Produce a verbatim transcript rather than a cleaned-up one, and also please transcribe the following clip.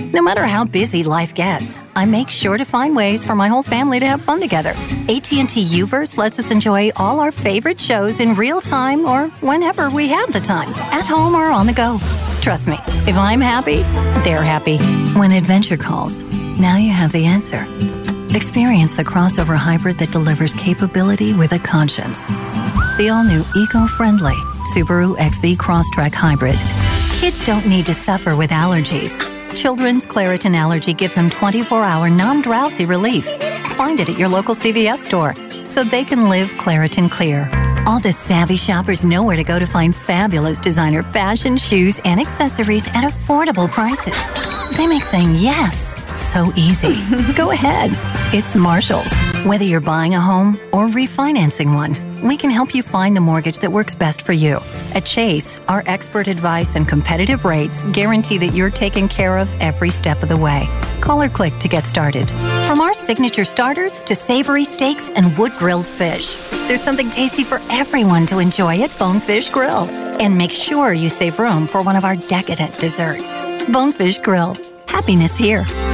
No matter how busy life gets, I make sure to find ways for my whole family to have fun together. A T and T U-verse lets us enjoy all our favorite shows in real time or whenever we have the time, at home or on the go. Trust me, if I'm happy, they're happy. When adventure calls, now you have the answer. Experience the crossover hybrid that delivers capability with a conscience. The all-new eco-friendly Subaru X V Crosstrek Hybrid. Kids don't need to suffer with allergies. Children's Claritin Allergy gives them twenty-four hour non-drowsy relief. Find it at your local C V S store so they can live Claritin Clear. All the savvy shoppers know where to go to find fabulous designer fashion, shoes, and accessories at affordable prices. They make saying yes so easy. Go ahead. It's Marshall's. Whether you're buying a home or refinancing one, we can help you find the mortgage that works best for you. At Chase, our expert advice and competitive rates guarantee that you're taken care of every step of the way. Call or click to get started. From our signature starters to savory steaks and wood-grilled fish, there's something tasty for everyone to enjoy at Bonefish Grill. And make sure you save room for one of our decadent desserts. Bonefish Grill. Happiness here.